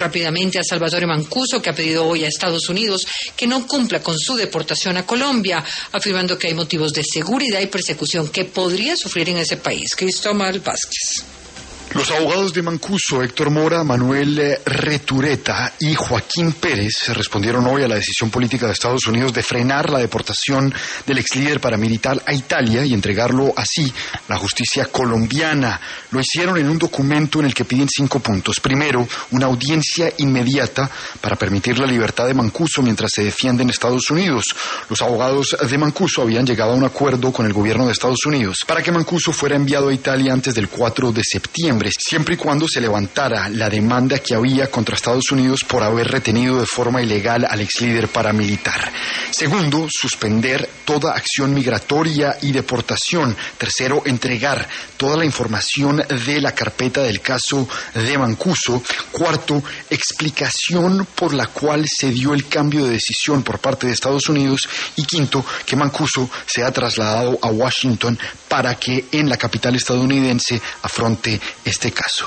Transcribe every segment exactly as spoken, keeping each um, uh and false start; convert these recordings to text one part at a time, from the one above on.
rápidamente a Salvatore Mancuso, que ha pedido hoy a Estados Unidos que no cumpla con su deportación a Colombia, afirmando que hay motivos de seguridad y persecución que podría sufrir en ese país. Cristóbal Vázquez. Los abogados de Mancuso, Héctor Mora, Manuel Retureta y Joaquín Pérez, respondieron hoy a la decisión política de Estados Unidos de frenar la deportación del ex líder paramilitar a Italia y entregarlo así a la justicia colombiana. Lo hicieron en un documento en el que piden cinco puntos. Primero, una audiencia inmediata para permitir la libertad de Mancuso mientras se defiende en Estados Unidos. Los abogados de Mancuso habían llegado a un acuerdo con el gobierno de Estados Unidos para que Mancuso fuera enviado a Italia antes del cuatro de septiembre. Siempre y cuando se levantara la demanda que había contra Estados Unidos por haber retenido de forma ilegal al ex líder paramilitar. Segundo, suspender toda acción migratoria y deportación. Tercero, entregar toda la información de la carpeta del caso de Mancuso. Cuarto, explicación por la cual se dio el cambio de decisión por parte de Estados Unidos. Y quinto, que Mancuso sea trasladado a Washington para que en la capital estadounidense afronte este caso.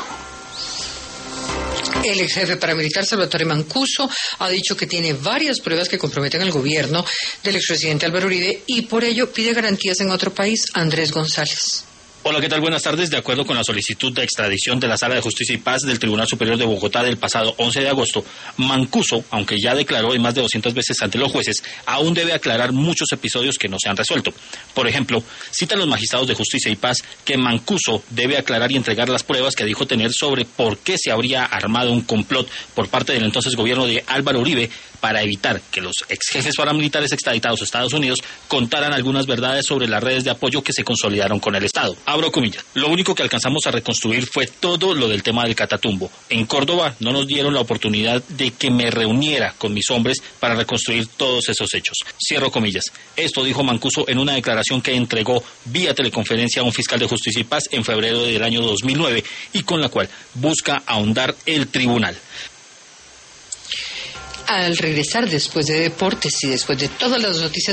El ex jefe paramilitar Salvatore Mancuso ha dicho que tiene varias pruebas que comprometen al gobierno del expresidente Álvaro Uribe y por ello pide garantías en otro país. Andrés González. Hola, ¿qué tal? Buenas tardes. De acuerdo con la solicitud de extradición de la Sala de Justicia y Paz del Tribunal Superior de Bogotá del pasado once de agosto, Mancuso, aunque ya declaró en más de doscientas veces ante los jueces, aún debe aclarar muchos episodios que no se han resuelto. Por ejemplo, citan los magistrados de Justicia y Paz que Mancuso debe aclarar y entregar las pruebas que dijo tener sobre por qué se habría armado un complot por parte del entonces gobierno de Álvaro Uribe para evitar que los ex jefes paramilitares extraditados a Estados Unidos contaran algunas verdades sobre las redes de apoyo que se consolidaron con el Estado. Abro comillas. Lo único que alcanzamos a reconstruir fue todo lo del tema del Catatumbo. En Córdoba no nos dieron la oportunidad de que me reuniera con mis hombres para reconstruir todos esos hechos. Cierro comillas. Esto dijo Mancuso en una declaración que entregó vía teleconferencia a un fiscal de Justicia y Paz en febrero del año dos mil nueve y con la cual busca ahondar el tribunal. Al regresar después de deportes y después de todas las noticias